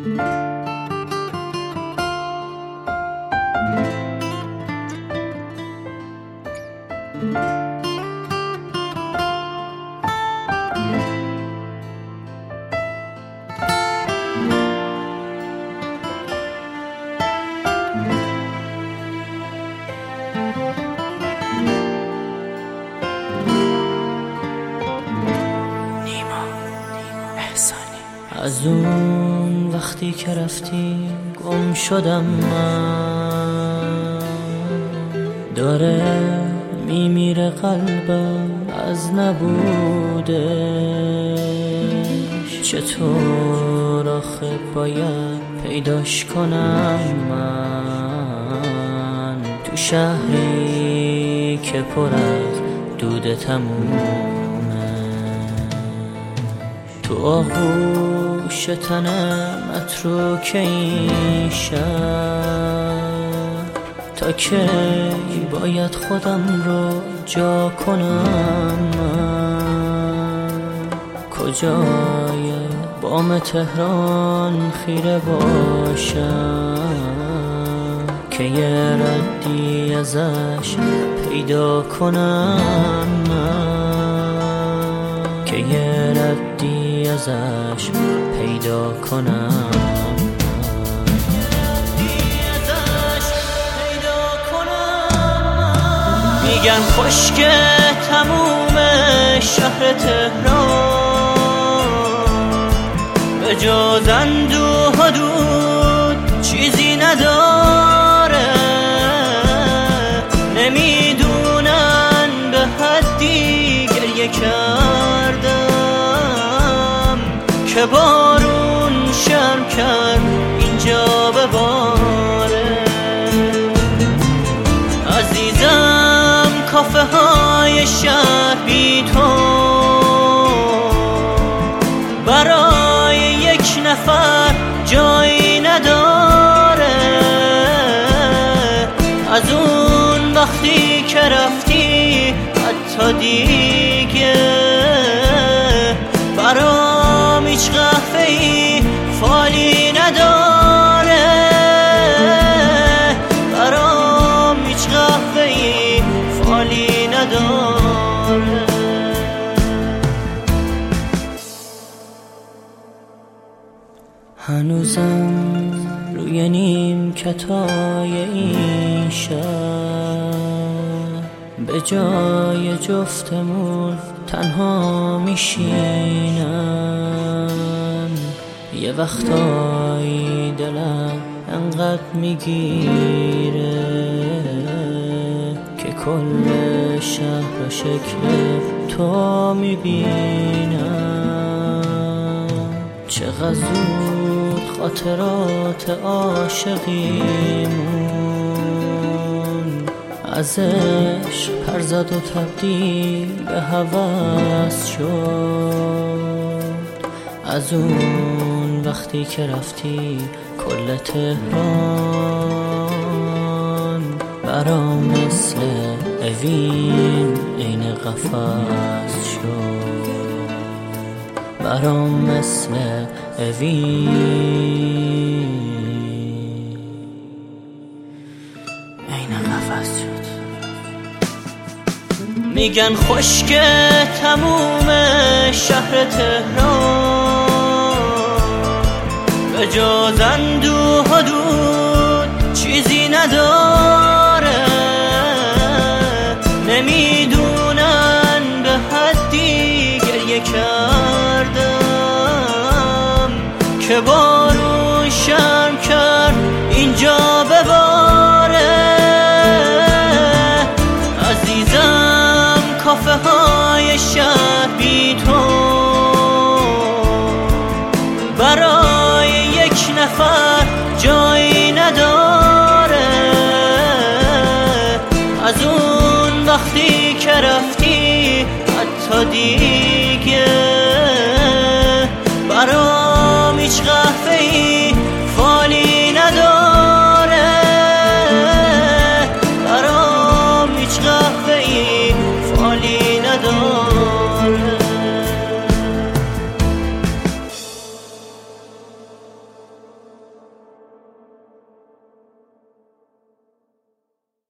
از اون وقتی که رفتی گم شدم من، داره میمیره قلبم از نبودش. چطور آخه باید پیداش کنم من تو شهری که پر از دود تمومه، تو آغوش تنم متروک این شب. تا کی باید خودم رو جا کنم من؟ کجای بام تهران خیره باشم که یه ردی ازش پیدا کنم من، که یه ردی ازش پیدا کنم. میگن خشک تموم شهر تهران، به جز اندوه و دود چیزی نداره. نمیدونن به حدی گریه کردم که بارون شرم کرد اینجا بباره. عزیزم کافه های شهر بی تو برای یک نفر جایی نداره. از اون وقتی که رفتی حتی دیگه برام هیچ قهوه‌ای فالی نداره. برام هیچ قهوه‌ای فالی نداره. هنوزم روی نیمکتای این شهر به جای جفتمون تنها میشینم. یه وقتایی دلم انقدر میگیره که کل شهر شکل تو میبینم. چقدر زود خاطرات عاشقیمون از عشق پر زد و تبدیل به هوس شد. از اون وقتی که رفتی کل تهران برام مثل اوین عین قفس شد. برام مثل اوین عین قفس شد. میگن خشک تموم شهر تهران، به جز اندوه و دود چیزی نداره. نمیدونن به حدی گریه کردم که با